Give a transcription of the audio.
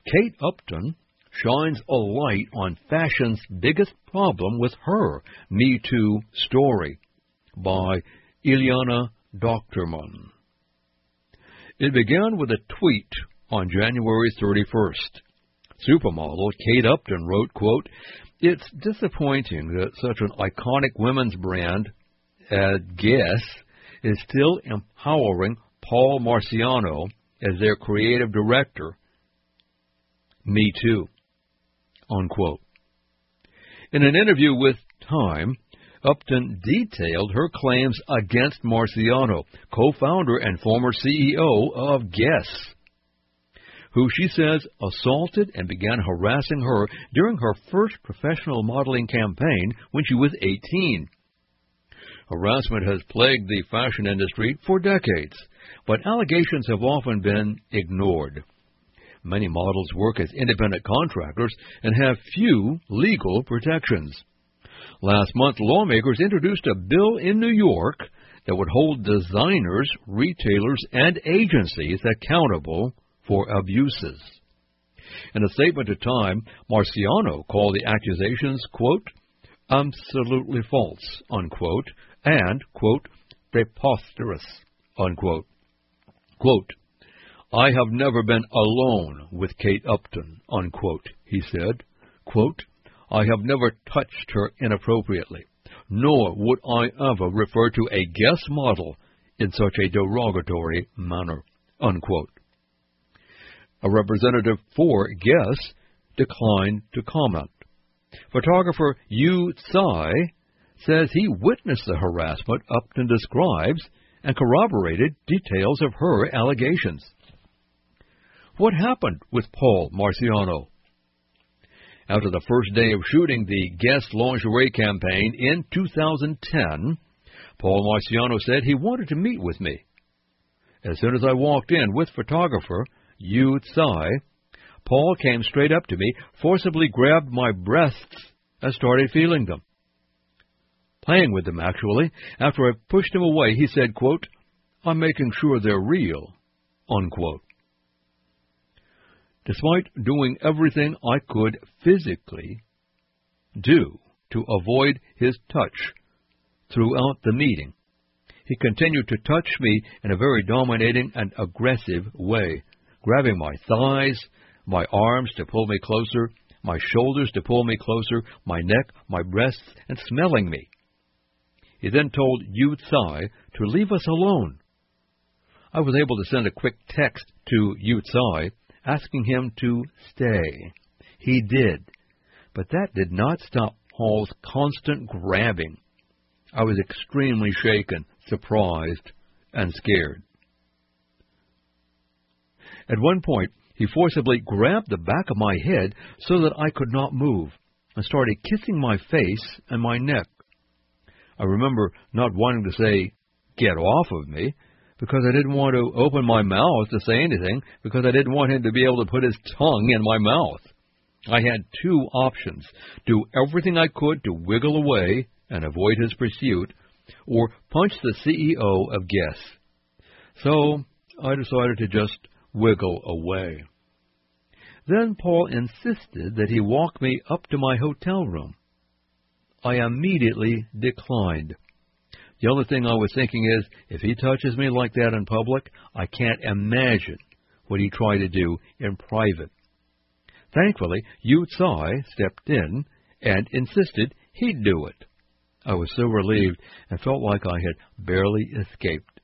Kate Upton shines a light on fashion's biggest problem with her Me Too story, by Ileana Dochterman. It began with a tweet on January 31st. Supermodel Kate Upton wrote, quote, "It's disappointing that such an iconic women's brand as Guess is still empowering Paul Marciano as their creative director. Me Too," unquote. In an interview with Time, Upton detailed her claims against Marciano, co-founder and former CEO of Guess, who she says assaulted and began harassing her during her first professional modeling campaign when she was 18. Harassment has plagued the fashion industry for decades, but allegations have often been ignored. Many models work as independent contractors and have few legal protections. Last month, lawmakers introduced a bill in New York that would hold designers, retailers, and agencies accountable for abuses. In a statement to Time, Marciano called the accusations, quote, "absolutely false," unquote, and, quote, "preposterous," unquote. Quote, "I have never been alone with Kate Upton," unquote, he said. Quote, "I have never touched her inappropriately, nor would I ever refer to a Guess model in such a derogatory manner," unquote. A representative for Guess declined to comment. Photographer Yu Tsai says he witnessed the harassment Upton describes and corroborated details of her allegations. What happened with Paul Marciano? After the first day of shooting the Guess lingerie campaign in 2010, Paul Marciano said he wanted to meet with me. As soon as I walked in with photographer Yu Tsai, Paul came straight up to me, forcibly grabbed my breasts, and started feeling them. Playing with them, actually. After I pushed him away, he said, quote, "I'm making sure they're real," unquote. Despite doing everything I could physically do to avoid his touch throughout the meeting, he continued to touch me in a very dominating and aggressive way, grabbing my thighs, my arms to pull me closer, my shoulders to pull me closer, my neck, my breasts, and smelling me. He then told Yu Tsai to leave us alone. I was able to send a quick text to Yu Tsai asking him to stay. He did, but that did not stop Paul's constant grabbing. I was extremely shaken, surprised, and scared. At one point, he forcibly grabbed the back of my head so that I could not move, and started kissing my face and my neck. I remember not wanting to say, "Get off of me," because I didn't want to open my mouth to say anything, because I didn't want him to be able to put his tongue in my mouth. I had two options: do everything I could to wiggle away and avoid his pursuit, or punch the CEO of Guess. So I decided to just wiggle away. Then Paul insisted that he walk me up to my hotel room. I immediately declined. The only thing I was thinking is, if he touches me like that in public, I can't imagine what he tried to do in private. Thankfully, Yu Tsai stepped in and insisted he'd do it. I was so relieved and felt like I had barely escaped.